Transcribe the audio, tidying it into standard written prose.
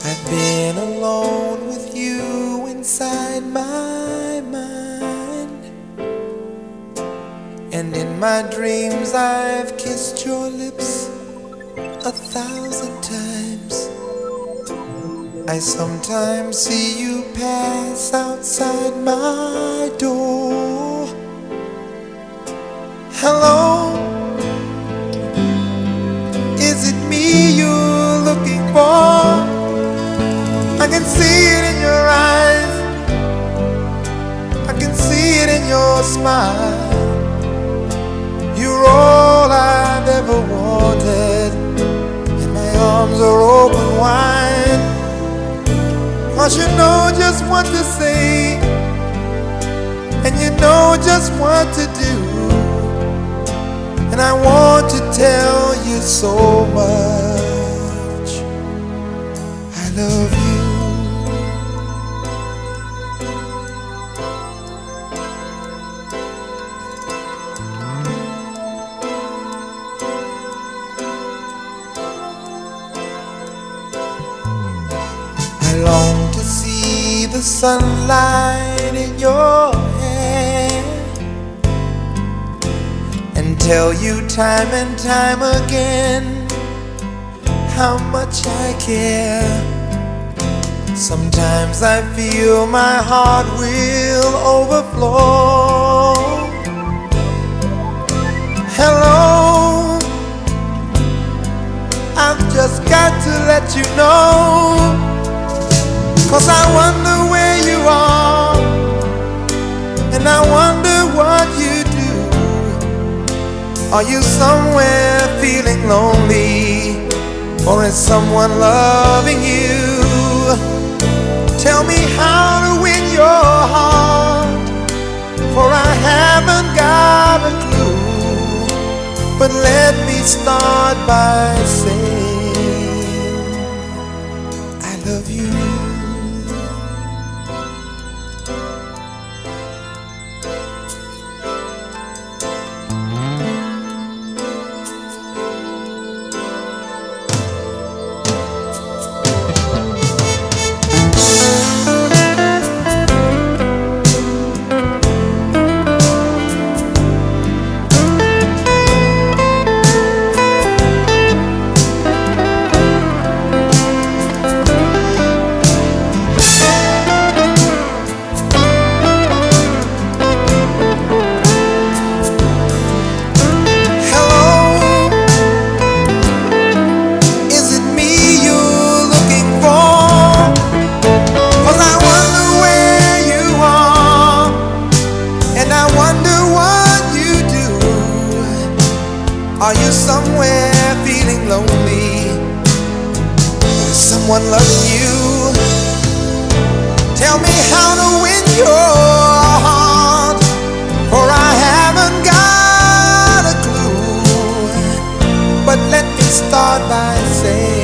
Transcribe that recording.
I've been alone with you inside my mind, and in my dreams I've kissed your lips 1,000 times. I sometimes see you pass outside my door. Hello, is it me you're looking for? I can see it in your eyes, I can see it in your smile. You're all I've ever wanted, and my arms are open wide. 'Cause you know just what to say, and you know just what to do, and I want to tell you so much I love you. I long to see the sunlight in your hair and tell you time and time again how much I care. Sometimes I feel my heart will overflow. Hello, I've just got to let you know, 'cause I wonder where you are, and I wonder what you do. Are you somewhere feeling lonely, or is someone loving you? Tell me how to win your heart, for I haven't got a clue. But let me start by saying I love you. Are you somewhere feeling lonely? Is someone loving you? Tell me how to win your heart, for I haven't got a clue. But let me start by saying